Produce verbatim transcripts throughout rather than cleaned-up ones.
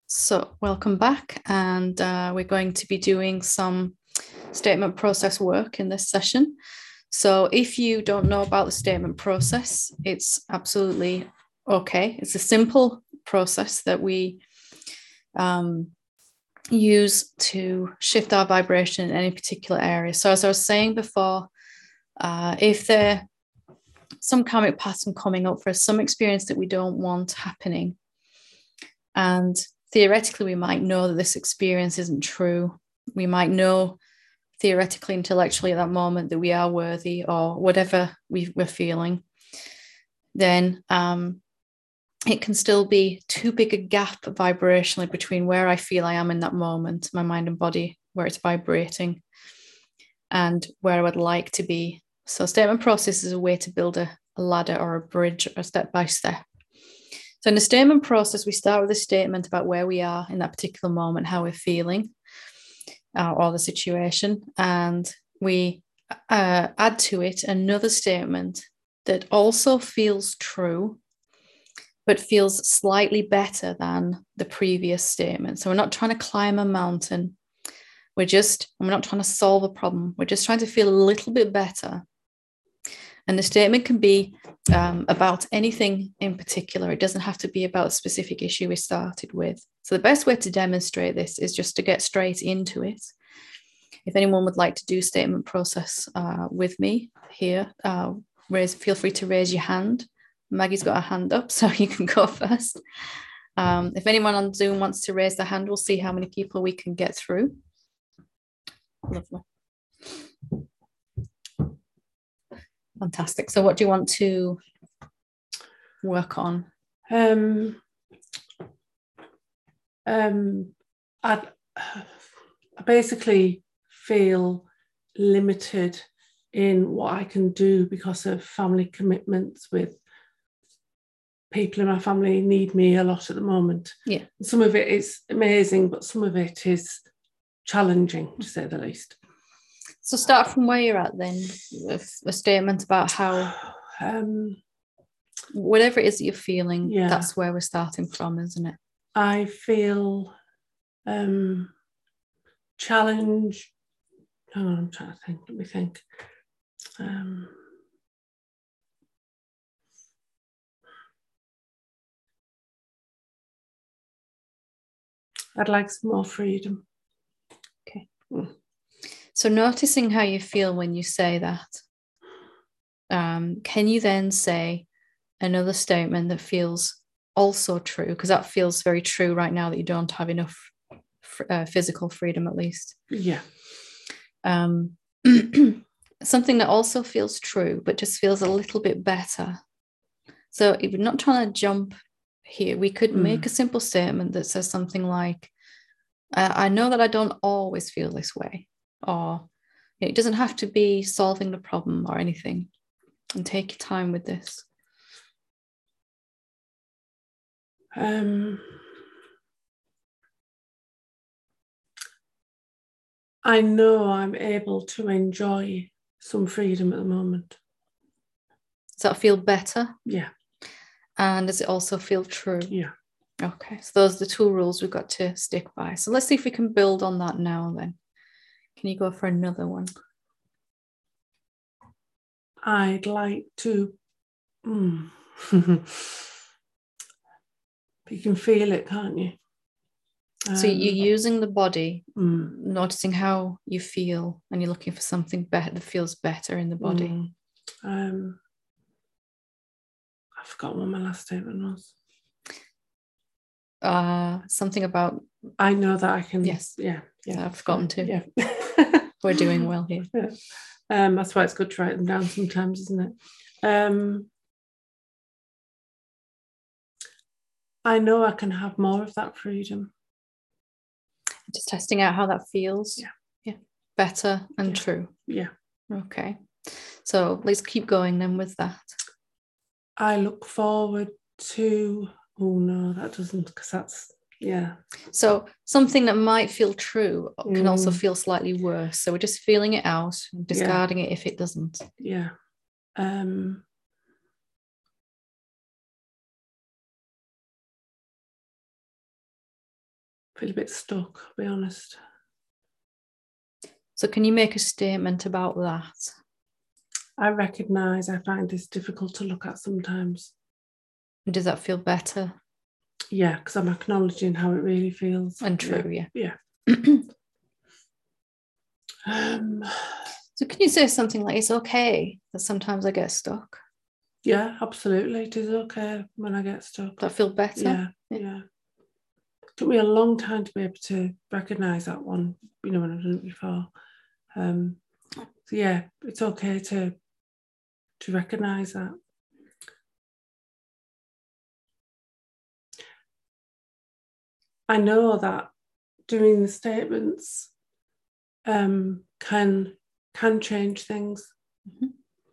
So, welcome back, and uh, we're going to be doing some statement process work in this session. So, if you don't know about the statement process, it's absolutely okay. It's a simple process that we um, use to shift our vibration in any particular area. So, as I was saying before, uh, if there some karmic pattern coming up for us, some experience that we don't want happening, and theoretically, we might know that this experience isn't true. We might know theoretically, intellectually at that moment that we are worthy or whatever we, we're feeling. Then um, it can still be too big a gap vibrationally between where I feel I am in that moment, my mind and body, where it's vibrating, and where I would like to be. So, statement process is a way to build a, a ladder or a bridge or step by step. So in the statement process, we start with a statement about where we are in that particular moment, how we're feeling, uh, or the situation, and we uh, add to it another statement that also feels true, but feels slightly better than the previous statement. So we're not trying to climb a mountain. We're just, we're not trying to solve a problem. We're just trying to feel a little bit better. And the statement can be um, about anything in particular. It doesn't have to be about a specific issue we started with. So the best way to demonstrate this is just to get straight into it. If anyone would like to do statement process uh, with me here, uh, raise, feel free to raise your hand. Maggie's got her hand up, so you can go first. Um, if anyone on Zoom wants to raise their hand, we'll see how many people we can get through. Lovely. Fantastic. So what do you want to work on? Um, um, I, I basically feel limited in what I can do because of family commitments with people in my family need me a lot at the moment. Yeah. Some of it is amazing, but some of it is challenging, to say the least. So start from where you're at then, with a statement about how, um, whatever it is that you're feeling, yeah. That's where we're starting from, isn't it? I feel um, challenged. Hang on, I'm trying to think. Let me think. Um, I'd like some more freedom. Okay. Mm. So noticing how you feel when you say that, um, can you then say another statement that feels also true? Because that feels very true right now that you don't have enough uh, physical freedom, at least. Yeah. Um, something that also feels true, but just feels a little bit better. So if you're not trying to jump here, we could mm. make a simple statement that says something like, I know that I don't always feel this way, or it doesn't have to be solving the problem or anything. And take your time with this. Um, I know I'm able to enjoy some freedom at the moment. Does that feel better? Yeah. And does it also feel true? Yeah. Okay, so those are the two rules we've got to stick by. So let's see if we can build on that now then. Can you go for another one? I'd like to... Mm. You can feel it, can't you? So um, you're using the body, mm. noticing how you feel, and you're looking for something better that feels better in the body. Mm. Um, I forgot what my last statement was. Uh, something about... I know that I can... Yes. Yeah. Yeah. I've forgotten to. Yeah. We're doing well here. Yeah. Um, that's why it's good to write them down sometimes, isn't it? Um, I know I can have more of that freedom. Just testing out how that feels. Yeah. Yeah. Better and yeah. true. Yeah. Okay. So let's keep going then with that. I look forward to... Oh, no, that doesn't, because that's... Yeah. So something that might feel true can mm. also feel slightly worse. So we're just feeling it out, discarding yeah. it if it doesn't. Yeah. Um, feel a bit stuck, I'll be honest. So can you make a statement about that? I recognise I find this difficult to look at sometimes. And does that feel better? Yeah, because I'm acknowledging how it really feels. And true, yeah. Yeah. yeah. um, so can you say something like, it's okay that sometimes I get stuck? Yeah, absolutely. It is okay when I get stuck. That feel better? Yeah, yeah. yeah. It took me a long time to be able to recognise that one, you know, when I've done it before. Um, so yeah, it's okay to to recognise that. I know that doing the statements um, can can change things. Mm-hmm.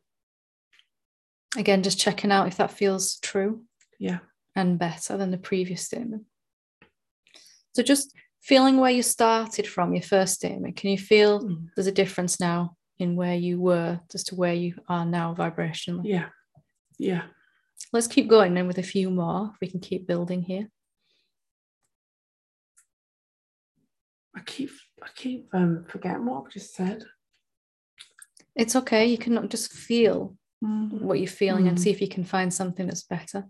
Again, just checking out if that feels true. Yeah. And better than the previous statement. So just feeling where you started from, your first statement, can you feel mm. there's a difference now in where you were just to where you are now vibrationally? Yeah. Yeah. Let's keep going then with a few more. We can keep building here. I keep I keep um, forgetting what I've just said. It's okay. You can just feel mm. what you're feeling mm. and see if you can find something that's better.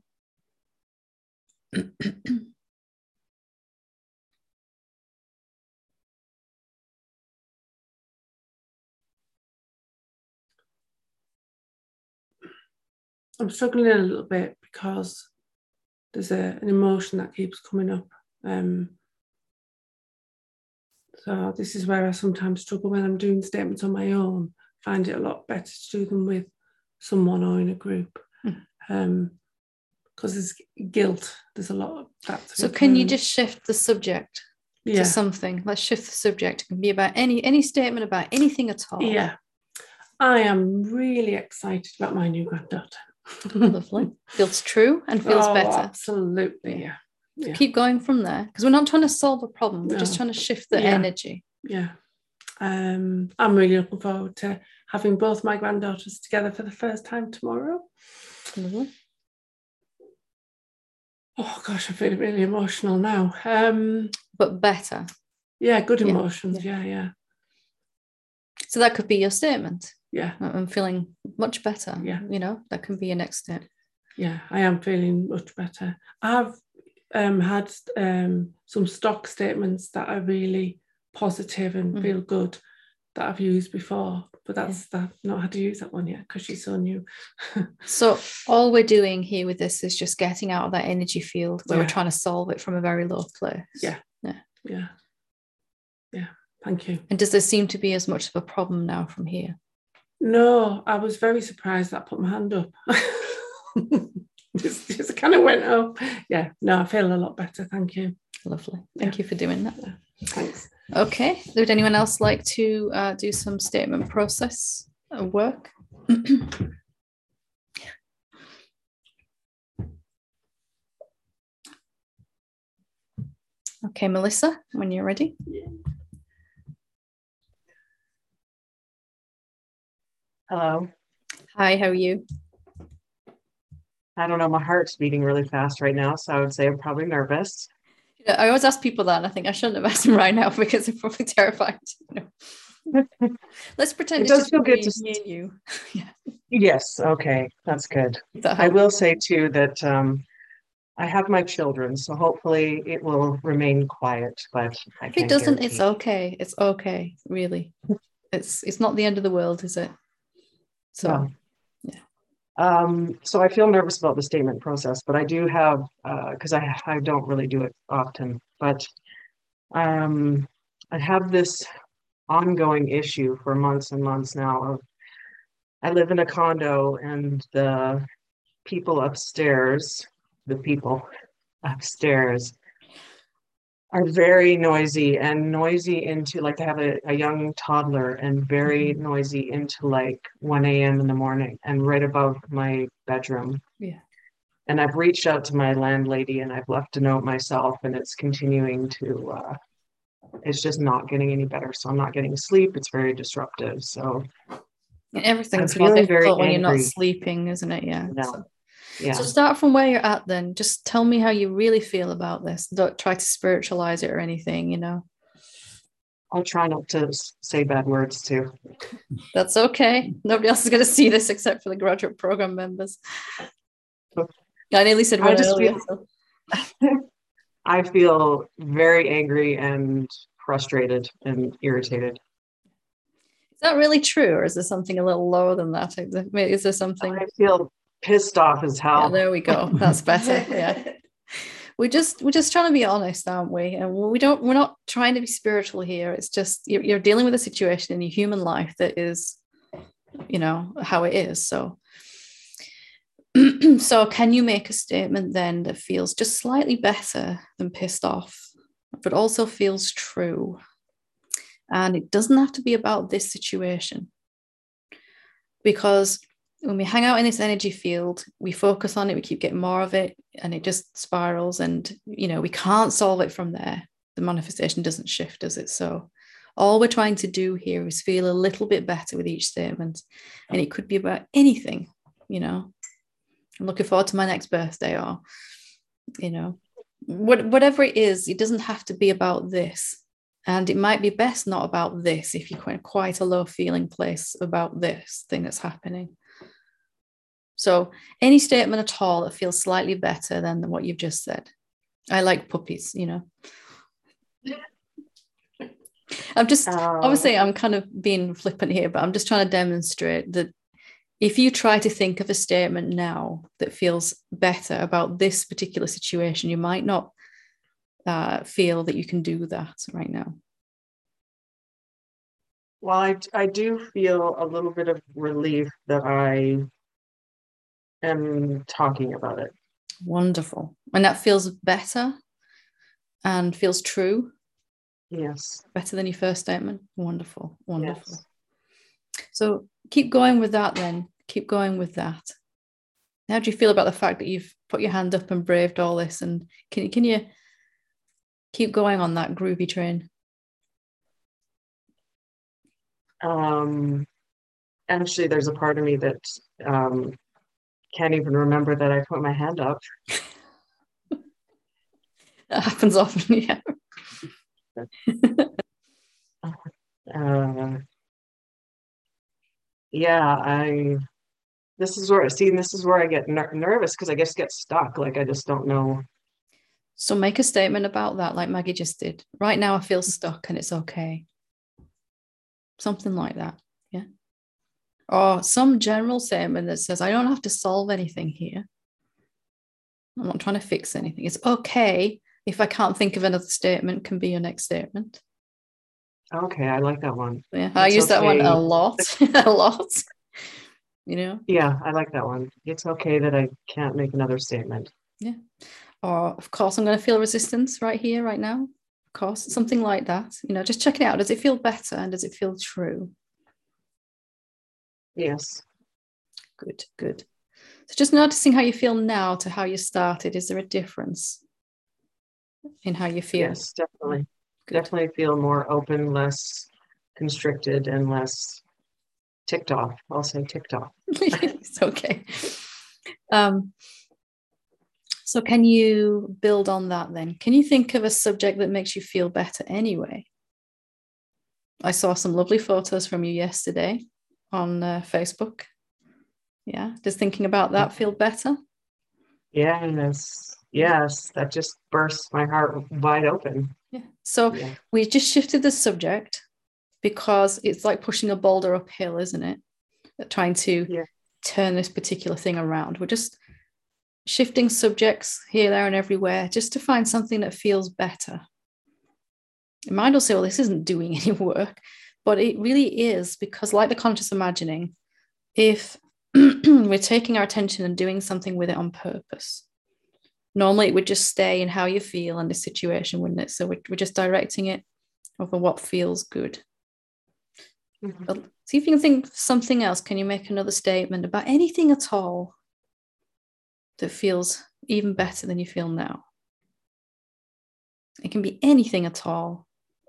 I'm struggling a little bit because there's a, an emotion that keeps coming up. Um, so this is where I sometimes struggle when I'm doing statements on my own. I find it a lot better to do them with someone or in a group. Mm. Um, because there's guilt. There's a lot of that. So can you just shift the subject yeah. to something? Let's shift the subject. It can be about any any statement about anything at all. Yeah. I am really excited about my new granddaughter. Lovely. Feels true and feels oh, better. Absolutely, yeah. yeah. Keep going from there because we're not trying to solve a problem. We're no. just trying to shift the yeah. energy. Yeah. Um, I'm really looking forward to having both my granddaughters together for the first time tomorrow. Mm-hmm. Oh gosh, I feel really emotional now. Um, but better. Yeah, good emotions. Yeah. yeah, yeah. So that could be your statement. Yeah. I'm feeling much better. Yeah. You know, that can be your next step. Yeah, I am feeling much better. I've um, had um, some stock statements that are really positive and mm. feel good that I've used before, but that's yeah. that I've not had to use that one yet because she's so new. So all we're doing here with this is just getting out of that energy field where yeah. we're trying to solve it from a very low place. Yeah. Yeah. Yeah. Yeah. Thank you. And does there seem to be as much of a problem now from here? No, I was very surprised that I put my hand up. just, just kind of went up. Yeah, no, I feel a lot better. Thank you. Lovely. Thank yeah. you for doing that. Yeah. Thanks. Okay. Would anyone else like to uh, do some statement process work? Okay, Melissa, when you're ready. Yeah. Hello. Hi, how are you? I don't know, my heart's beating really fast right now, so I would say I'm probably nervous. Yeah, I always ask people that, and I think I shouldn't have asked them right now because they're probably terrified. You know. Let's pretend it it's does just feel good me, to me and you. Yeah. Yes, okay, that's good. That I will say too that um, I have my children, so hopefully it will remain quiet, but I if can't it doesn't, guarantee. It's okay. It's okay, really. It's it's not the end of the world, is it? So, no. yeah. Um, so I feel nervous about the statement process, but I do have, because uh, I I don't really do it often, but um, I have this ongoing issue for months and months now of I live in a condo and the people upstairs, the people upstairs are very noisy and noisy into like I have a, a young toddler and very mm-hmm. noisy into like one a.m. in the morning and right above my bedroom. Yeah. And I've reached out to my landlady and I've left a note myself and it's continuing to, uh, it's just not getting any better. So I'm not getting sleep. It's very disruptive. So and everything's more difficult when you're not sleeping, isn't it? Yeah. No. So Yeah. So start from where you're at then. Just tell me how you really feel about this. Don't try to spiritualize it or anything, you know. I'll try not to s- say bad words too. That's okay. Nobody else is going to see this except for the graduate program members. I nearly said I one just earlier. feel, So. I feel very angry and frustrated and irritated. Is that really true, or is there something a little lower than that? Is there something? I feel pissed off as hell. Yeah, there we go. That's better. Yeah. We just we're just trying to be honest, aren't we? And we don't we're not trying to be spiritual here. It's just you're, you're dealing with a situation in your human life that is, you know, how it is. So so can you make a statement then that feels just slightly better than pissed off, but also feels true? And it doesn't have to be about this situation, because when we hang out in this energy field, we focus on it, we keep getting more of it, and it just spirals. And, you know, we can't solve it from there. The manifestation doesn't shift, does it? So all we're trying to do here is feel a little bit better with each statement. And it could be about anything, you know. I'm looking forward to my next birthday, or, you know, what, whatever it is, it doesn't have to be about this. And it might be best not about this if you're quite, quite a low feeling place about this thing that's happening. So any statement at all that feels slightly better than what you've just said. I like puppies, you know. I'm just, Uh, obviously I'm kind of being flippant here, but I'm just trying to demonstrate that if you try to think of a statement now that feels better about this particular situation, you might not uh, feel that you can do that right now. well, I, I do feel a little bit of relief that I am talking about it. Wonderful. And that feels better and feels true. Yes. Better than your first statement. Wonderful. Wonderful. Yes. So keep going with that then. Keep going with that. How do you feel about the fact that you've put your hand up and braved all this? And can, can you keep going on that groovy train? Um, actually, there's a part of me that um, can't even remember that I put my hand up. That happens often, yeah. uh, yeah, I. This is where see. This is where I get ner- nervous because I just get stuck. Like I just don't know. So make a statement about that, like Maggie just did. Right now, I feel stuck, and it's okay. Something like that, yeah. Or some general statement that says, I don't have to solve anything here. I'm not trying to fix anything. It's okay if I can't think of another statement, can be your next statement. Okay, I like that one. Yeah, It's I use okay. that one a lot, a lot. You know? Yeah, I like that one. It's okay that I can't make another statement. Yeah. Or, of course, I'm going to feel resistance right here, right now. Of course, something like that. You know, just checking it out. Does it feel better and does it feel true? Yes. Good, good. So just noticing how you feel now to how you started. Is there a difference in how you feel? Yes, definitely. Good. Definitely feel more open, less constricted, and less ticked off. I'll say ticked off. It's okay. Um, so can you build on that then? Can you think of a subject that makes you feel better anyway? I saw some lovely photos from you yesterday on uh, Facebook. Yeah, does thinking about that feel better? Yes, yes, that just bursts my heart wide open. Yeah. So Yeah. we just shifted the subject because it's like pushing a boulder uphill, isn't it? Trying to Yeah. turn this particular thing around. We're just shifting subjects here, there, and everywhere just to find something that feels better. Your mind will say, well, this isn't doing any work, but it really is, because like the conscious imagining, if we're taking our attention and doing something with it on purpose, normally it would just stay in how you feel in the situation, wouldn't it? So we're, we're just directing it over what feels good. Mhm. But see if you can think of something else. Can you make another statement about anything at all that feels even better than you feel now? It can be anything at all.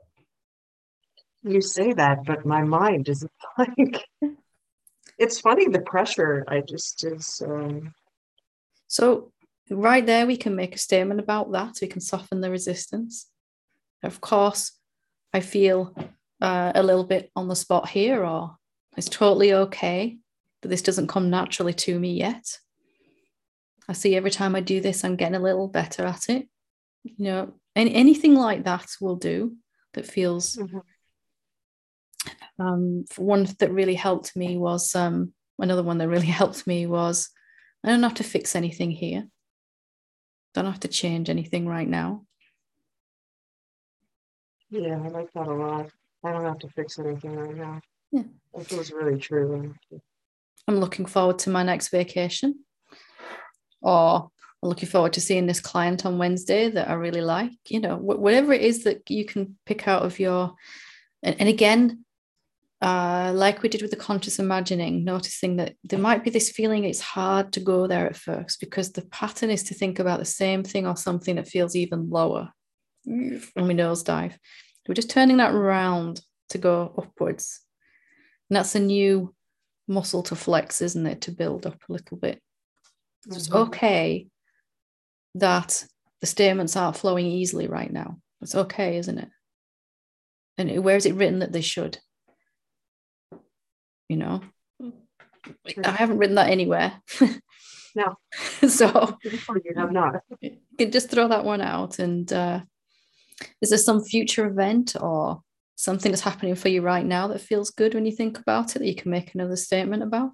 You say that, but my mind is like, it's funny, the pressure I just is. Um... So right there, we can make a statement about that. We can soften the resistance. Of course, I feel uh, a little bit on the spot here, or it's totally okay that this doesn't come naturally to me yet. I see every time I do this, I'm getting a little better at it. You know, any, anything like that will do that feels... Mm-hmm. Um, one that really helped me was, um, another one that really helped me was, I don't have to fix anything here. Don't have to change anything right now. Yeah, I like that a lot. I don't have to fix anything right now. Yeah. That feels really true. I'm looking forward to my next vacation. Or I'm looking forward to seeing this client on Wednesday that I really like. You know, whatever it is that you can pick out of your... And, and again, Uh, like we did with the conscious imagining, noticing that there might be this feeling it's hard to go there at first because the pattern is to think about the same thing or something that feels even lower. And we nosedive. We're just turning that around to go upwards. And that's a new muscle to flex, isn't it? To build up a little bit. Mm-hmm. It's okay that the statements aren't flowing easily right now. It's okay, isn't it? And where is it written that they should? You know, I haven't written that anywhere. No. So you have not. You can just throw that one out. And uh, is there some future event or something that's happening for you right now that feels good when you think about it, that you can make another statement about?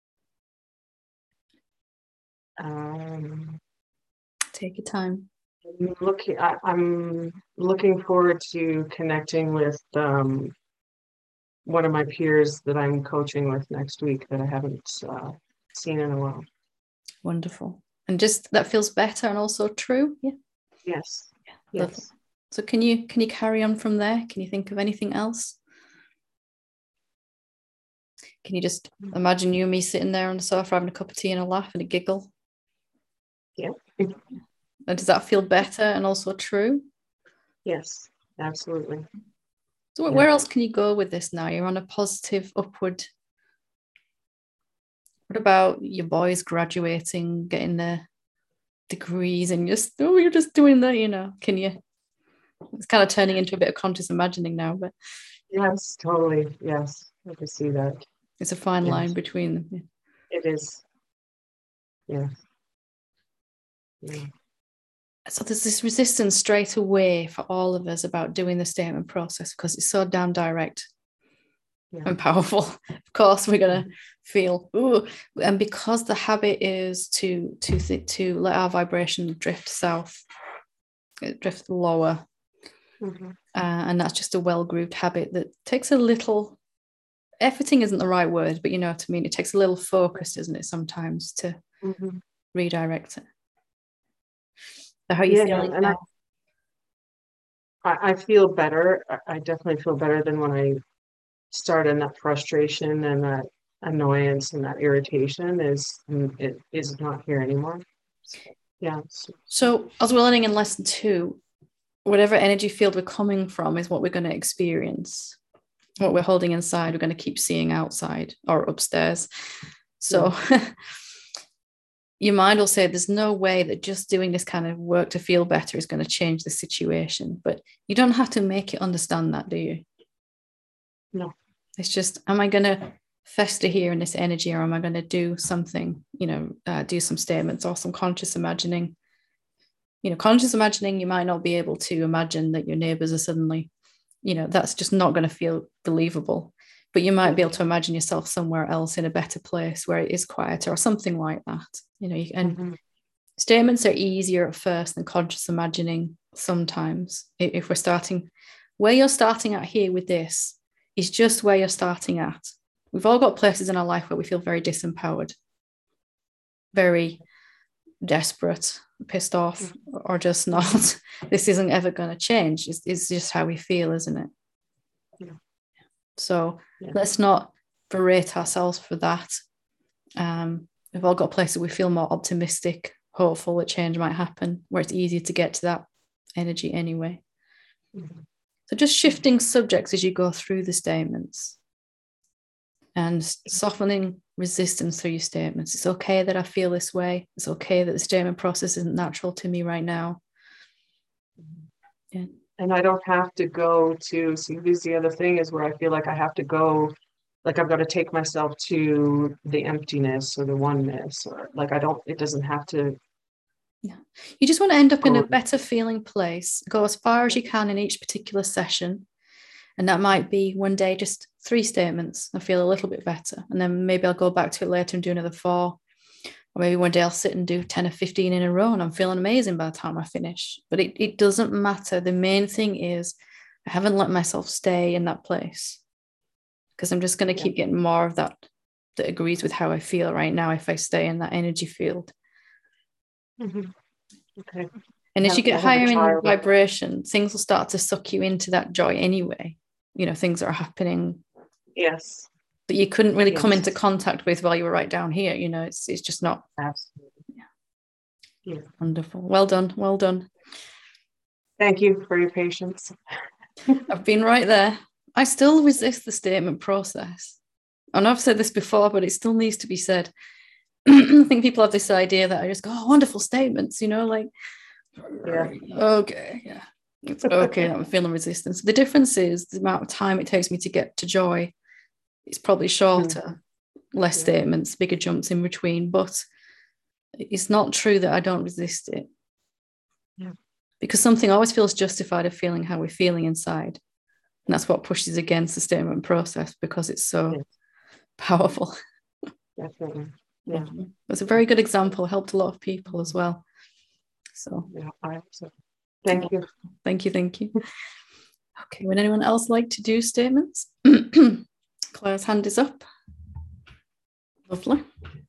Um, Take your time. I'm looking, I, I'm looking forward to connecting with um, one of my peers that I'm coaching with next week that I haven't uh, seen in a while. Wonderful. And just that feels better and also true. Yeah. Yes. Yeah. Yes. So can you can you carry on from there? Can you think of anything else? Can you just imagine you and me sitting there on the sofa having a cup of tea and a laugh and a giggle? Yeah. And does that feel better and also true? Yes, absolutely. So yeah. Where else can you go with this now? You're on a positive upward. What about your boys graduating, getting their degrees, and just, oh, you're just doing that, you know? Can you? It's kind of turning into a bit of conscious imagining now, but. Yes, totally. Yes, I can see that. It's a fine yes. line between them. Yeah. It is. Yeah. Yeah. So there's this resistance straight away for all of us about doing the statement process because it's so damn direct yeah. and powerful. Of course, we're gonna feel ooh, and because the habit is to to th- to let our vibration drift south, drift lower, mm-hmm. uh, and that's just a well-grooved habit that takes a little. Efforting isn't the right word, but you know what I mean. It takes a little focus, doesn't it, sometimes to mm-hmm. redirect it. So how are you yeah, feeling and now? I, I feel better. I definitely feel better than when I started, and that frustration and that annoyance and that irritation is it is not here anymore. So, yeah. So as we're learning in lesson two, whatever energy field we're coming from is what we're going to experience. What we're holding inside, we're going to keep seeing outside or upstairs. So yeah. Your mind will say there's no way that just doing this kind of work to feel better is going to change the situation. But you don't have to make it understand that, do you? No. It's just, am I going to fester here in this energy, or am I going to do something, you know, uh, do some statements or some conscious imagining? You know, conscious imagining, you might not be able to imagine that your neighbors are suddenly, you know, that's just not going to feel believable. But you might be able to imagine yourself somewhere else in a better place where it is quieter or something like that. You know, you, and mm-hmm. statements are easier at first than conscious imagining sometimes. If we're starting, where you're starting at here with this is just where you're starting at. We've all got places in our life where we feel very disempowered, very desperate, pissed off, mm-hmm. or just not. This isn't ever going to change. It's, it's just how we feel, isn't it? Yeah. So yeah. let's not berate ourselves for that. Um, we've all got places we feel more optimistic, hopeful that change might happen, where it's easier to get to that energy anyway. Mm-hmm. So just shifting subjects as you go through the statements and softening resistance through your statements. It's okay that I feel this way. It's okay that the statement process isn't natural to me right now. Yeah. And I don't have to go to, see, this is the other thing is where I feel like I have to go, like I've got to take myself to the emptiness or the oneness, or like I don't, it doesn't have to. Yeah. You just want to end up in a better feeling place. Go as far as you can in each particular session. And that might be one day just three statements. I feel a little bit better. And then maybe I'll go back to it later and do another four. Or maybe one day I'll sit and do ten or fifteen in a row and I'm feeling amazing by the time I finish. But it, it doesn't matter. The main thing is I haven't let myself stay in that place, because I'm just going to yeah. keep getting more of that that agrees with how I feel right now if I stay in that energy field. Mm-hmm. Okay. And as you get higher in vibration, things will start to suck you into that joy anyway. You know, things that are happening. Yes. That you couldn't really yes. come into contact with while you were right down here. You know, it's it's just not. Absolutely. Yeah. yeah. Wonderful. Well done. Well done. Thank you for your patience. I've been right there. I still resist the statement process. And I've said this before, but it still needs to be said. I think people have this idea that I just go, oh, wonderful statements, you know, like, yeah. okay, yeah, it's okay, I'm feeling resistance. The difference is the amount of time it takes me to get to joy. It's probably shorter, mm. less yeah. statements, bigger jumps in between, but it's not true that I don't resist it. Yeah. Because something always feels justified of feeling how we're feeling inside. And that's what pushes against the statement process, because it's so yeah. powerful. Definitely. Yeah. It's a very good example. Helped a lot of people as well. So yeah, I hope so. Thank you. Thank you. Thank you. Okay. Would anyone else like to do statements? Claire's hand is up. Lovely.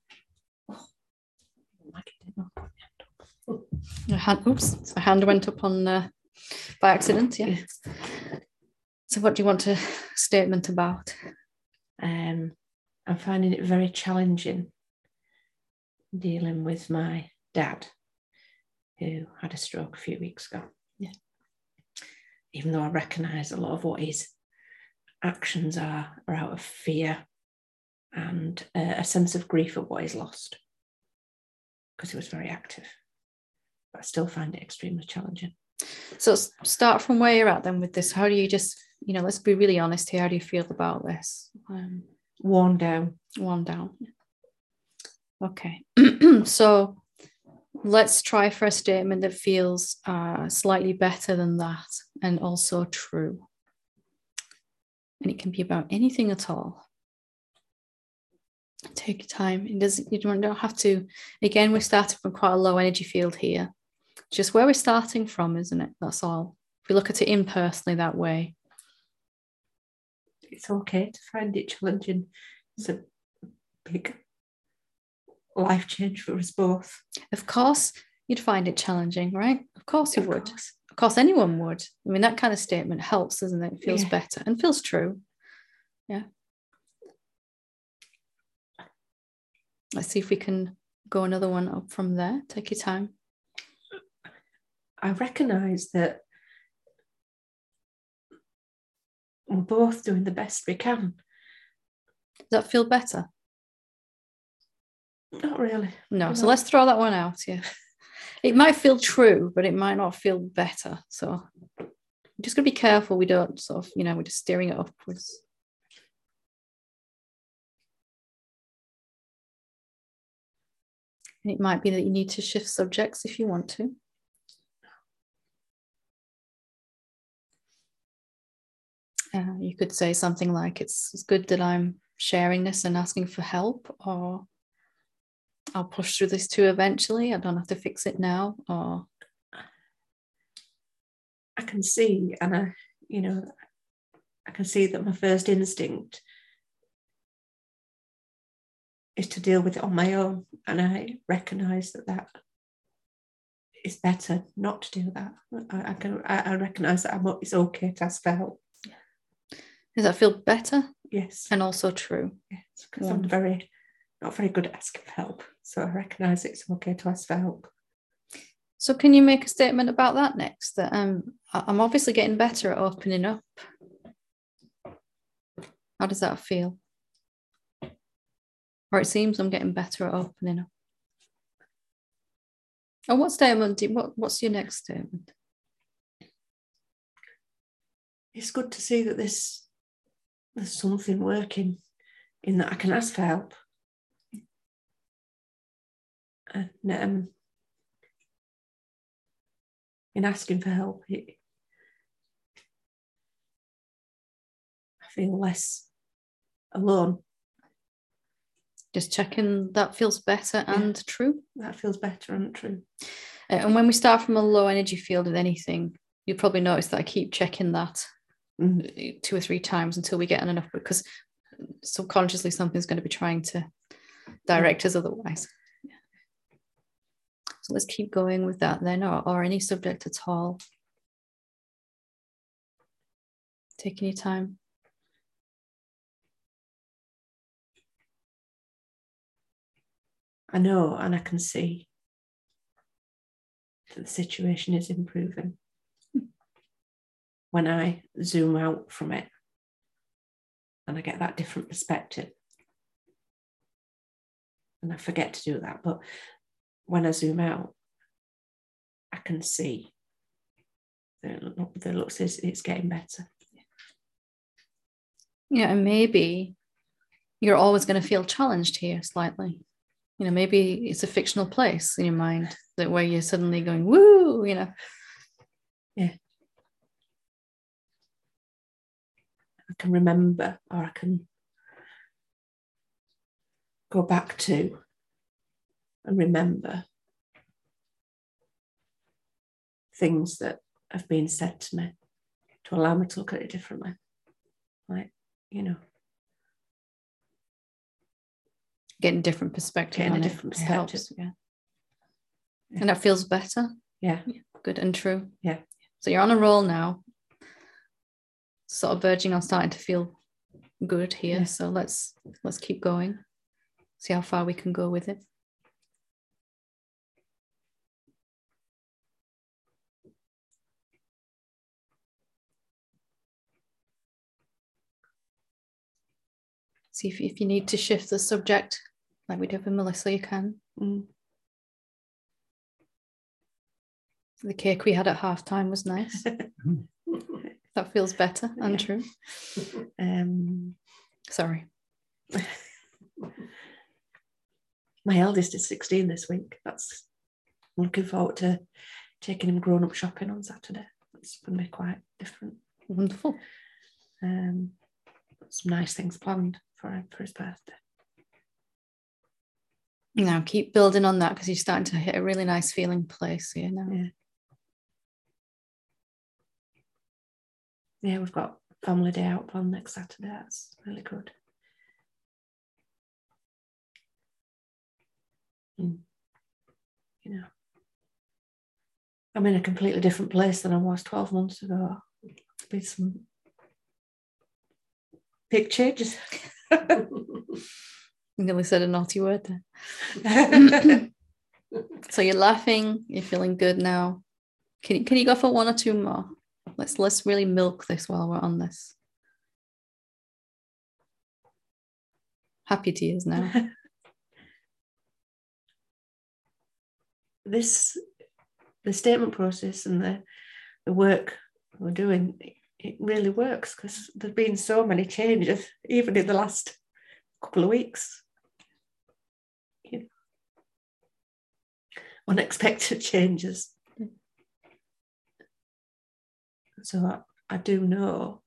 A hand, oops, a hand went up on uh, by accident. Yeah. So, what do you want a statement about? Um, I'm finding it very challenging dealing with my dad, who had a stroke a few weeks ago. Yeah. Even though I recognise a lot of what his actions are, are out of fear and uh, a sense of grief at what he's lost, because he was very active. But I still find it extremely challenging. So start from where you're at then with this. How do you just, you know, let's be really honest here. How do you feel about this? Um, worn down. Worn down. Okay. So let's try for a statement that feels uh, slightly better than that and also true. And it can be about anything at all. Take your time. It doesn't, you don't have to, again, we're starting from quite a low energy field here. Just where we're starting from, isn't it? That's all. If we look at it impersonally that way. It's okay to find it challenging. It's a big life change for us both. Of course, you'd find it challenging, right? Of course you of would. Course. Of course, anyone would. I mean, that kind of statement helps, doesn't it? It feels yeah. better and feels true. Yeah. Let's see if we can go another one up from there. Take your time. I recognise that we're both doing the best we can. Does that feel better? Not really. No, so let's throw that one out, yeah. It might feel true, but it might not feel better. So we're just going to be careful we don't sort of, you know, we're just steering it upwards. And it might be that you need to shift subjects if you want to. Uh, you could say something like, it's, it's good that I'm sharing this and asking for help, or I'll push through this too eventually. I don't have to fix it now. Or I can see, and I, you know, I can see that my first instinct is to deal with it on my own. And I recognise that that is better not to do that. I, I can, I, I recognise that I'm, it's okay to ask for help. Does that feel better? Yes. And also true? Yes, because I'm very, not very good at asking for help. So I recognise it's okay to ask for help. So can you make a statement about that next? That um, I'm obviously getting better at opening up. How does that feel? Or it seems I'm getting better at opening up. Oh, what statement? Do you, what, what's your next statement? It's good to see that there's, there's something working in that I can ask for help. And um, in asking for help, it, I feel less alone. Just checking that feels better Yeah. and true. That feels better and true. And when we start from a low energy field with anything, you'll probably notice that I keep checking that Mm. two or three times until we get on enough, because subconsciously something's going to be trying to direct us otherwise. Yeah. So let's keep going with that then, or, or any subject at all. Taking your time. I know and I can see that the situation is improving. When I zoom out from it and I get that different perspective, and I forget to do that, but when I zoom out, I can see that it looks it's, it's getting better. Yeah, and maybe you're always going to feel challenged here slightly. You know, maybe it's a fictional place in your mind that where you're suddenly going, woo, you know. Yeah. I can remember, or I can go back to and remember things that have been said to me to allow me to look at it differently. Like, you know, Getting different perspective getting on a it. different It perspective. helps, yeah. Yeah. And that feels better. Yeah. Yeah. Good and true. Yeah. So you're on a roll now, sort of verging on starting to feel good here. Yeah. So let's let's keep going. See how far we can go with it. See if, if you need to shift the subject like we did with Melissa, you can. Mm. The cake we had at halftime was nice. That feels better and Yeah. true. Um, Sorry. my eldest is sixteen this week. That's I'm looking forward to taking him grown up shopping on Saturday. That's going to be quite different. Wonderful. Um, some nice things planned for him for his birthday. Now keep building on that, because you're starting to hit a really nice feeling place here now. Yeah. Yeah, we've got family day out planned next Saturday. That's really good. Mm. You know, I'm in a completely different place than I was twelve months ago. There's been some big changes. You nearly said a naughty word there. So you're laughing, you're feeling good now. Can you, can you go for one or two more? Let's let's really milk this while we're on this. Happy tears now. This, the statement process and the, the work we're doing, it, it really works, because there's been so many changes, even in the last couple of weeks. You know, unexpected changes. So I, I do know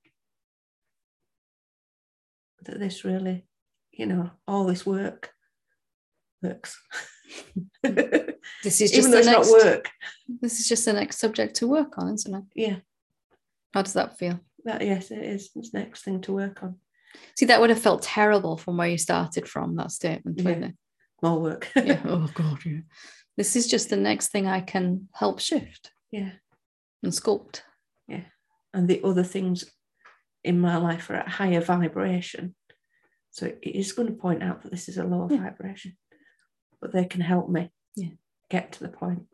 that this really, you know, all this work works. This is just even though the it's next, not work. This is just the next subject to work on, isn't it? Yeah. How does that feel? That, yes, it is. It's the next thing to work on. See, that would have felt terrible from where you started from, that statement, Yeah. wouldn't it? More work. Yeah. Oh God, yeah. This is just the next thing I can help shift. Yeah. And sculpt. Yeah. And the other things in my life are at higher vibration. So it is going to point out that this is a lower yeah. vibration. But they can help me yeah. get to the point.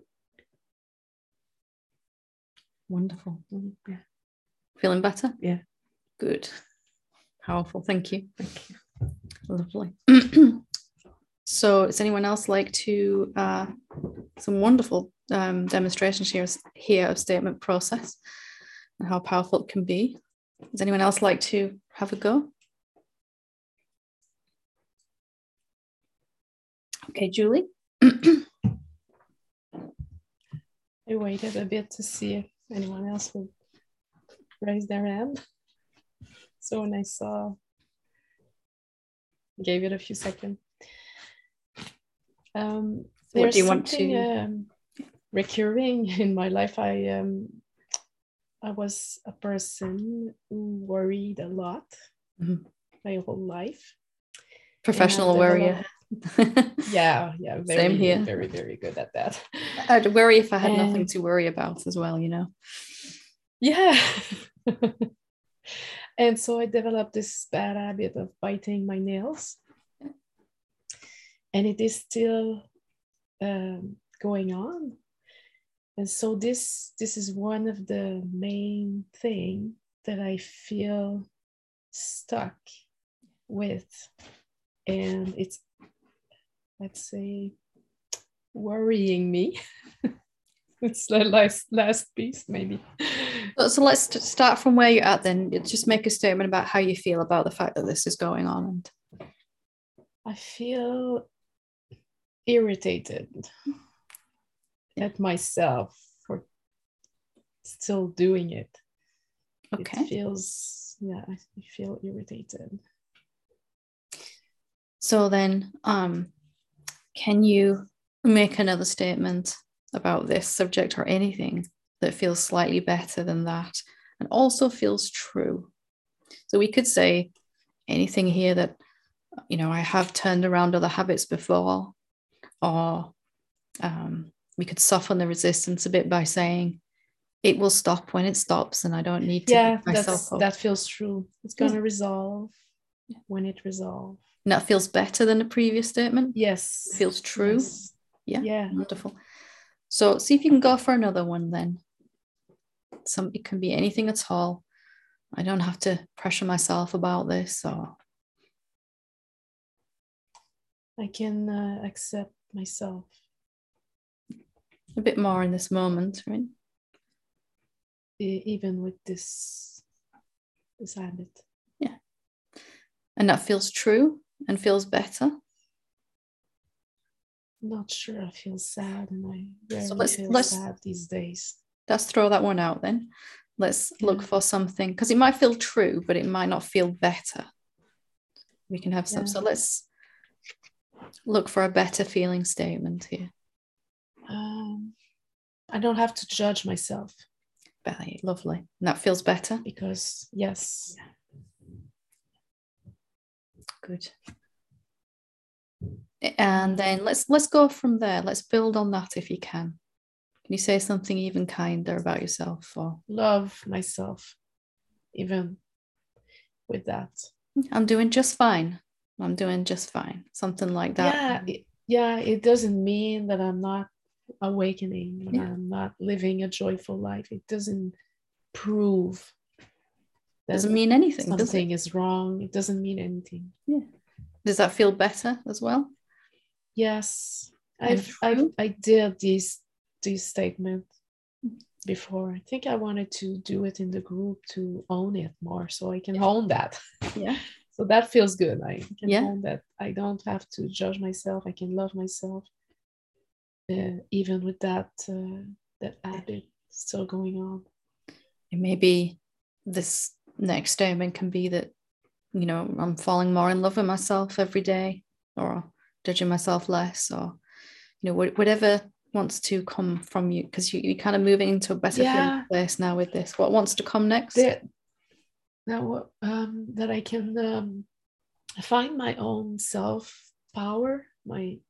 Wonderful. Mm, yeah. Feeling better? Yeah. Good. Powerful. Thank you. Thank you. Lovely. So does anyone else like to, uh, some wonderful um, demonstrations here, here of statement process and how powerful it can be. Does anyone else like to have a go? Okay, Julie. I waited a bit to see if anyone else would raise their hand. So when I saw, gave it a few seconds. Um, What there's do you want something to? um, recurring in my life. I um, I was a person who worried a lot Mhm. my whole life. Professional And worrier. Yeah, yeah, very, Same here. very, very good at that. I'd worry if I had And- nothing to worry about as well, you know. Yeah. And so I developed this bad habit of biting my nails. And it is still um, going on. And so this this is one of the main thing that I feel stuck with. And it's, let's say, worrying me. It's the last last piece, maybe. So, so let's t- start from where you're at then. Just make a statement about how you feel about the fact that this is going on. And I feel irritated at myself for still doing it. okay. It feels, yeah, I feel irritated. So then, um, can you make another statement about this subject or anything that feels slightly better than that and also feels true? So we could say anything here that, you know, I have turned around other habits before, or um, we could soften the resistance a bit by saying it will stop when it stops and I don't need to Yeah, beat myself that's, up. that feels true. It's going to Yeah. resolve when it resolves. And that feels better than the previous statement? Yes. It feels true? Yes. Yeah. Yeah. Wonderful. So see if you can go for another one then. Some, it can be anything at all. I don't have to pressure myself about this, or I can uh, accept myself. a bit more in this moment, right? e- Even with this, this habit. Yeah. And that feels true and feels better. Not sure. I feel sad, and I rarely So let's- feel let's- sad these days. Let's throw that one out then. Let's Yeah. look for something, because it might feel true, but it might not feel better. We can have some. Yeah. So let's look for a better feeling statement here. Um, I don't have to judge myself Belly, lovely. And that feels better. because, yes, Good. And then let's let's go from there. Let's build on that if you can. Can you say something even kinder about yourself? Or love myself, even with that. I'm doing just fine. I'm doing just fine. Something like that. Yeah, it, yeah. It doesn't mean that I'm not awakening, that Yeah. I'm not living a joyful life. It doesn't prove that Doesn't mean anything, does it? something is wrong. It doesn't mean anything. Yeah. Does that feel better as well? Yes, And I've, I've true? I did these these statements before. I think I wanted to do it in the group to own it more, so I can Yeah. own that. Yeah. So that feels good. I can Yeah. own that. I don't have to judge myself. I can love myself, uh, even with that uh, that habit still going on. And maybe this next statement can be that, you know, I'm falling more in love with myself every day, or judging myself less, or, you know, wh- whatever wants to come from you, because you, you're kind of moving into a better Yeah. feeling place now with this. What wants to come next? That now um, that I can um, find my own self power. My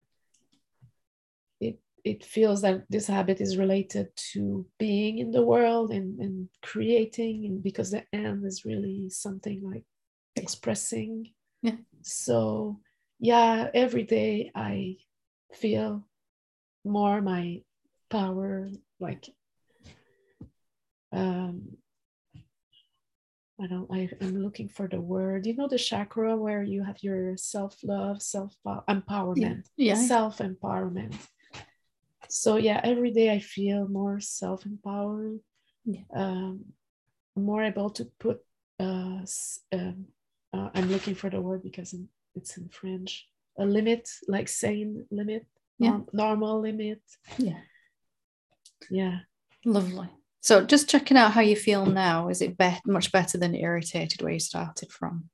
it it feels that this habit is related to being in the world and, and creating, and because the end is really something like expressing. Yeah. So yeah, every day I feel more my power, like um I don't, I, I'm looking for the word, you know, the chakra where you have your self-love, self-empowerment, Yeah. Yeah. self-empowerment. So yeah, every day I feel more self-empowered, Yeah. um, more able to put, uh, um, uh, I'm looking for the word because it's in French, a limit, like sane limit, Yeah. norm, normal limit. Yeah. Yeah. Lovely. So just checking out how you feel now. Is it be- much better than irritated where you started from?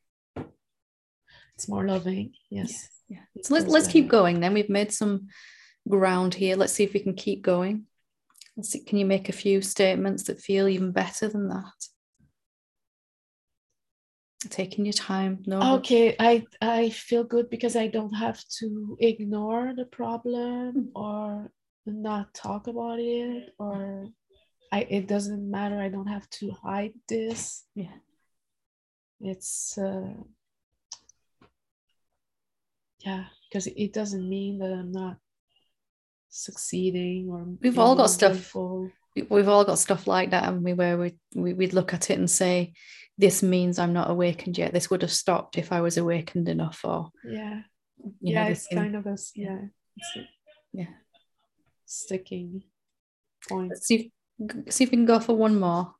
It's more loving. Yes. Yeah. yeah. So let's let's better. keep going then. We've made some ground here. Let's see if we can keep going. Let's see, can you make a few statements that feel even better than that? Taking your time. No. Okay, I I feel good because I don't have to ignore the problem or not talk about it, or I it doesn't matter. I don't have to hide this. Yeah. It's uh yeah, because it doesn't mean that I'm not succeeding or we've all got stuff joyful. We've all got stuff like that, and we where we, we we'd look at it and say, this means I'm not awakened yet. This would have stopped if I was awakened enough. Or yeah you yeah know, it's kind of a yeah it's a yeah sticking point. Let's see if, see if we can go for one more.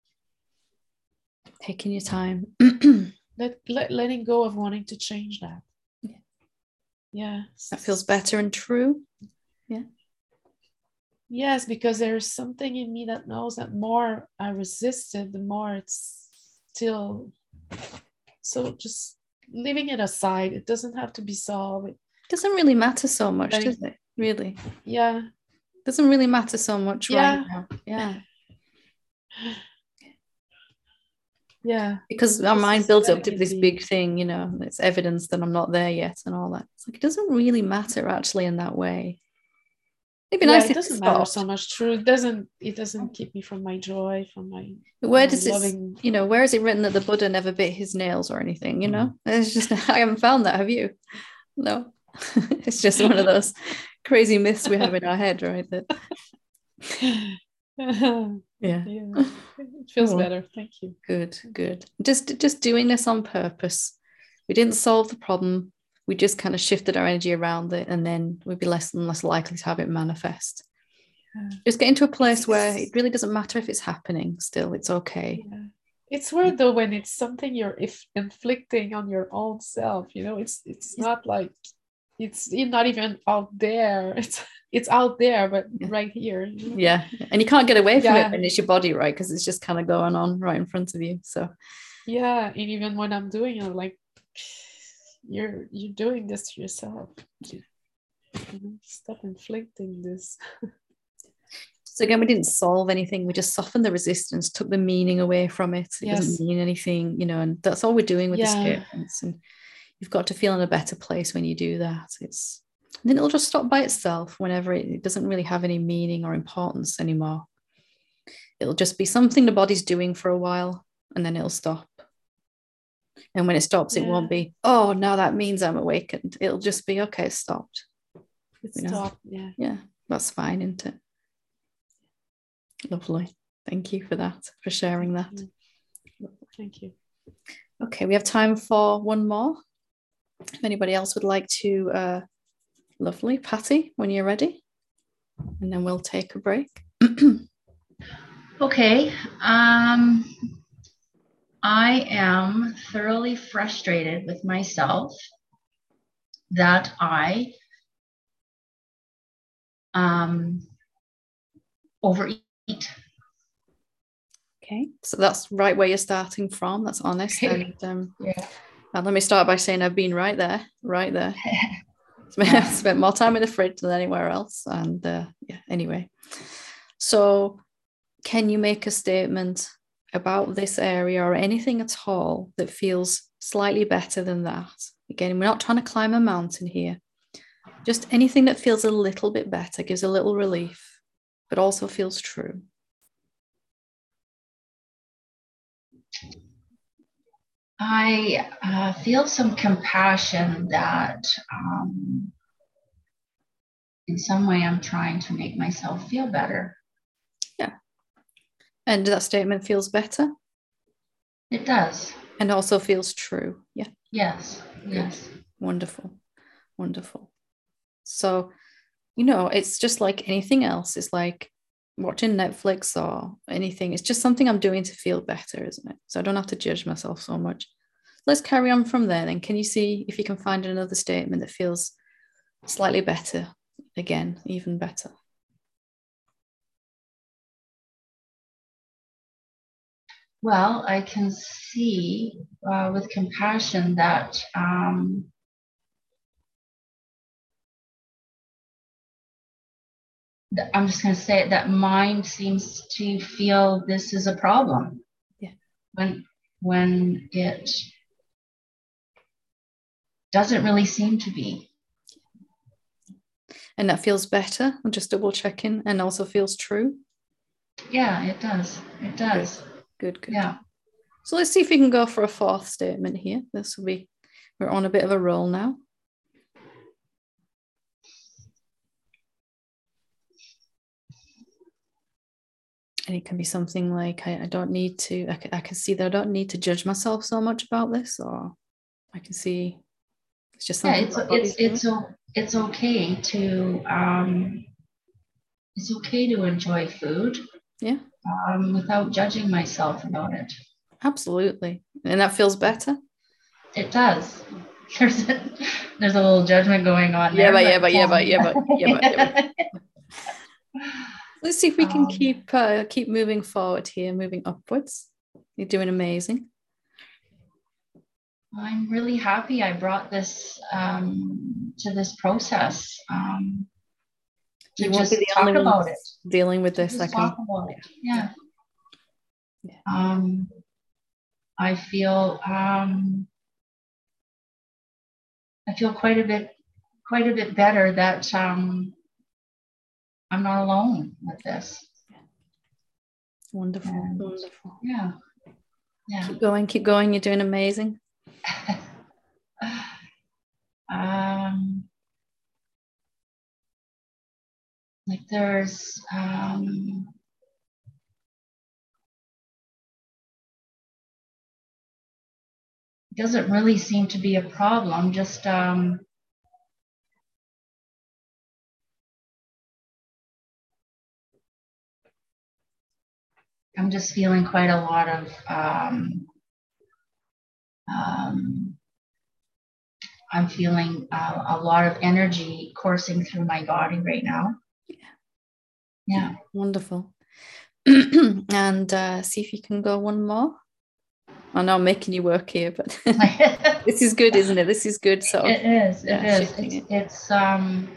Taking your time. let, let letting go of wanting to change that. Yeah. Yeah. That feels better and true. Yeah. Yes, because there's something in me that knows that more I resist it, the more it's still. So just leaving it aside. It doesn't have to be solved. It doesn't really matter so much, letting, does it? Really? Yeah. It doesn't really matter so much yeah. right now. Yeah. Yeah. Because our mind builds up to this big thing, you know, it's evidence that I'm not there yet and all that. It's like, it doesn't really matter actually in that way. It'd be yeah, nice it if doesn't it matter stopped. so much. True, it doesn't. It doesn't keep me from my joy, from my. Where my does it, loving... you know, where is it written that the Buddha never bit his nails or anything? You know, it's just I haven't found that. Have you? No, it's just one of those crazy myths we have in our head, right? That. yeah. yeah, it feels oh, better. Thank you. Good, good. Just, just doing this on purpose. We didn't solve the problem. We just kind of shifted our energy around it, and then we'd be less and less likely to have it manifest. Yeah. Just get into a place it's, where it really doesn't matter if it's happening still, it's okay. Yeah. It's weird though when it's something you're if inflicting on your own self, you know, it's it's yeah. not like it's not even out there. It's it's out there, but yeah. right here. You know? Yeah. And you can't get away from yeah. it when it's your body, right? Because it's just kind of going on right in front of you. So yeah, and even when I'm doing it, like you're you're doing this to yourself. You know, stop inflicting this. So again, we didn't solve anything. We just softened the resistance, took the meaning away from it. It yes. doesn't mean anything, you know, and that's all we're doing with yeah. the statements. And you've got to feel in a better place when you do that. It's and then it'll just stop by itself whenever it, it doesn't really have any meaning or importance anymore. It'll just be something the body's doing for a while, and then it'll stop. And when it stops, yeah. it won't be, oh, now that means I'm awakened. It'll just be, okay, it stopped. It stopped, yeah. Yeah, that's fine, isn't it? Lovely. Thank you for that, for sharing that. Thank you. Okay, we have time for one more. If anybody else would like to, uh, lovely. Patty, when you're ready. And then we'll take a break. Okay. Um, I am thoroughly frustrated with myself that I um, overeat. Okay, so that's right where you're starting from. That's honest. And um, yeah. And let me start by saying I've been right there, right there. I spent more time in the fridge than anywhere else. And uh, yeah, anyway. So can you make a statement about this area or anything at all that feels slightly better than that? Again, we're not trying to climb a mountain here. Just anything that feels a little bit better, gives a little relief, but also feels true. I uh, feel some compassion that um, in some way I'm trying to make myself feel better. Yeah. And that statement feels better? It does. And also feels true. Yeah. Yes. Good. Yes. Wonderful. Wonderful. So, you know, it's just like anything else. It's like watching Netflix or anything. It's just something I'm doing to feel better, isn't it? So I don't have to judge myself so much. Let's carry on from there then. Can you see if you can find another statement that feels slightly better? Again, even better. Well, I can see uh, with compassion that um, th- I'm just going to say it, that mind seems to feel this is a problem. Yeah. When when it doesn't really seem to be. And that feels better. I'm just double checking, and also feels true. Yeah, it does. It does. Good, good. good. Yeah. So let's see if we can go for a fourth statement here. This will be, we're on a bit of a roll now. And it can be something like, I, I don't need to, I can, I can see that I don't need to judge myself so much about this, or I can see it's just something. Yeah, it's it's it's, it's okay to um, it's okay to enjoy food. Yeah. Um, without judging myself about it. Absolutely. And that feels better? It does. There's a, there's a little judgment going on yeah, there. But, yeah, but, yeah, but, yeah, but, yeah, but, yeah, but. Let's see if we can um, keep uh, keep moving forward here, moving upwards. You're doing amazing. I'm really happy I brought this um, to this process. Um, to you just won't be the talk only about one it. Dealing with this, just I can. Talk about it. Yeah. yeah. Um, I feel um, I feel quite a bit quite a bit better that um, I'm not alone with this. Wonderful, and, wonderful. Yeah. Yeah. Keep going, keep going. You're doing amazing. um, like there's um, doesn't really seem to be a problem. Just um, I'm just feeling quite a lot of um, um, I'm feeling uh, a lot of energy coursing through my body right now. Yeah. Yeah. Wonderful. And uh, see if you can go one more. I know I'm making you work here, but this is good, isn't it? This is good. So it is. It yeah, is. It's, it. it's um.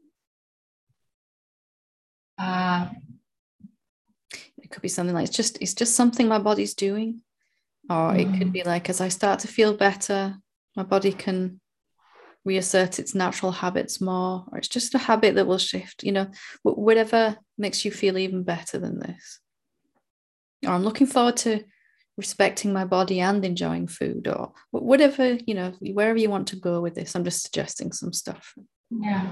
Uh, it could be something like it's just it's just something my body's doing, or mm-hmm. it could be like as I start to feel better, my body can reassert its natural habits more, or it's just a habit that will shift. You know, whatever makes you feel even better than this. Or I'm looking forward to respecting my body and enjoying food, or whatever, you know, wherever you want to go with this. I'm just suggesting some stuff. Yeah.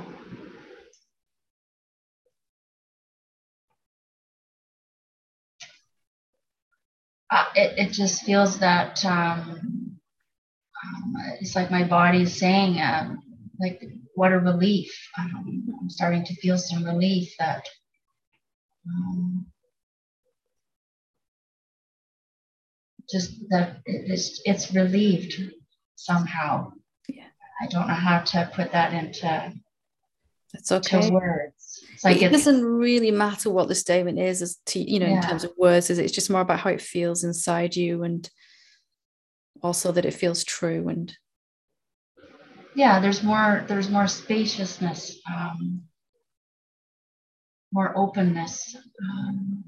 Uh, it, it just feels that um, um, it's like my body's saying, um, like, what a relief. Um, I'm starting to feel some relief that um, just that it's it's relieved somehow. Yeah. I don't know how to put that into That's okay. to words. It's like it it's, doesn't really matter what the statement is, as to, you know, yeah. in terms of words, is it's just more about how it feels inside you, and also that it feels true. And yeah, there's more there's more spaciousness, um, more openness. Um,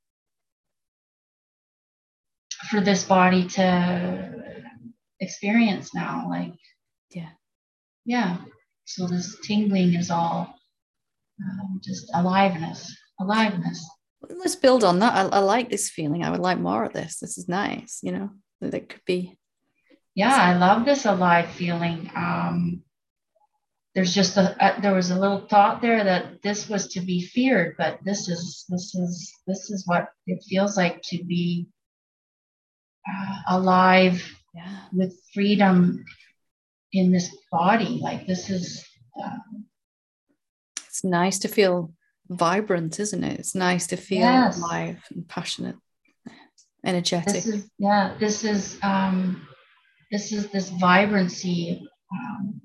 for this body to experience now, like yeah yeah so this tingling is all um, just aliveness aliveness let's build on that. I, I like this feeling. I would like more of this. This is nice, you know, that it could be. Yeah, I love this alive feeling. Um there's just a, uh, there was a little thought there that this was to be feared, but this is this is this is what it feels like to be uh, alive Yeah. with freedom in this body. Like this is uh, It's nice to feel vibrant, isn't it? It's nice to feel yes. alive and passionate, energetic. This is yeah. This is um, this is this vibrancy. Um,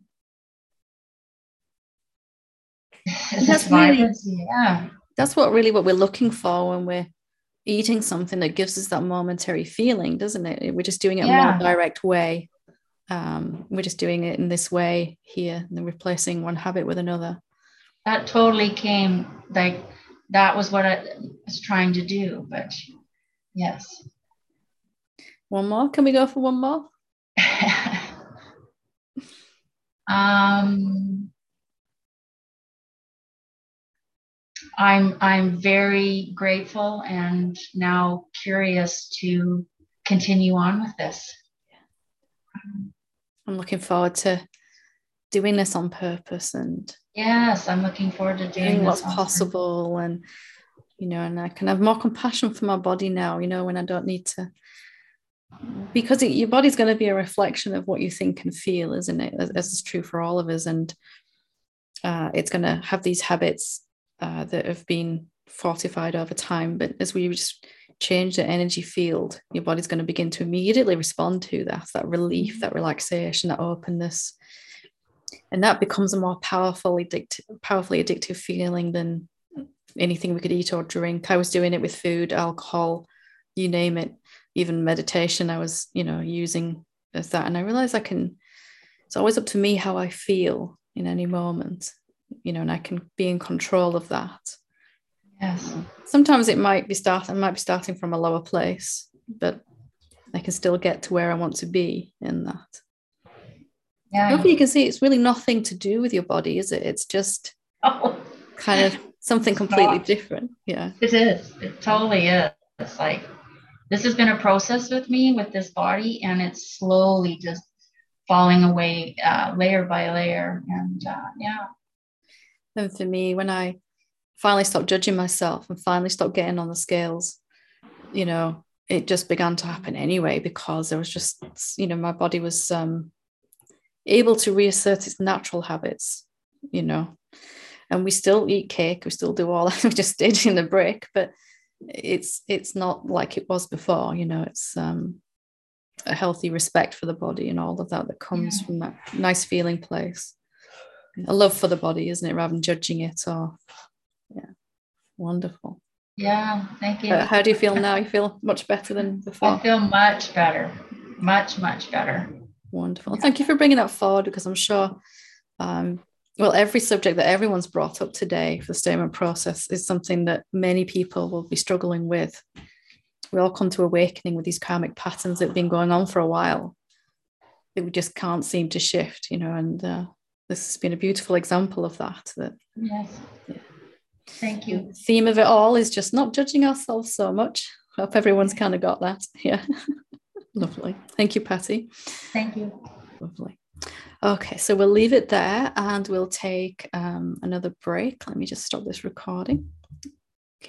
this that's vibrancy. really Yeah. That's what really what we're looking for when we're eating something that gives us that momentary feeling, doesn't it? We're just doing it Yeah. a more direct way. Um, we're just doing it in this way here, and then replacing one habit with another. That totally came, like, that was what I was trying to do, but yes. One more? Can we go for one more? um, I'm, I'm very grateful and now curious to continue on with this. I'm looking forward to doing this on purpose and yes, I'm looking forward to doing doing what's this possible, and you know, and I can have more compassion for my body now, you know, when I don't need to, because it, your body's going to be a reflection of what you think and feel, isn't it? As, as is true for all of us, and uh, it's going to have these habits uh, that have been fortified over time. But as we just change the energy field, your body's going to begin to immediately respond to that, that relief, that relaxation, that openness. And that becomes a more powerful, addictive, powerfully addictive feeling than anything we could eat or drink. I was doing it with food, alcohol, you name it, even meditation. I was, you know, using as that. And I realized I can, it's always up to me how I feel in any moment, you know, and I can be in control of that. Yes. Sometimes it might be starting, I might be starting from a lower place, but I can still get to where I want to be in that. Yeah. Hopefully you can see it's really nothing to do with your body, is it? It's just oh. kind of something completely different. Yeah. It is. It totally is. It's like, this has been a process with me, with this body, and it's slowly just falling away uh, layer by layer. And uh, yeah. And for me, when I finally stopped judging myself and finally stopped getting on the scales, you know, it just began to happen anyway, because there was just, you know, my body was um, able to reassert its natural habits, you know, and we still eat cake, we still do all that, we just did in the break, but it's it's not like it was before, you know. It's um, a healthy respect for the body and all of that that comes yeah. from that nice feeling place. A love for the body, isn't it, rather than judging it. Or yeah, wonderful. Yeah, thank you. Uh, how do you feel now? You feel much better than before? I feel much better, much, much better. Wonderful. Thank you for bringing that forward, because I'm sure, um, well, every subject that everyone's brought up today for the statement process is something that many people will be struggling with. We all come to awakening with these karmic patterns that have been going on for a while that we just can't seem to shift, you know, and uh, this has been a beautiful example of that. That yes. Yeah. Thank you. The theme of it all is just not judging ourselves so much. I hope everyone's kind of got that. Yeah. Lovely. Thank you, Patty. Thank you. Lovely. Okay, so we'll leave it there and we'll take um, another break. Let me just stop this recording.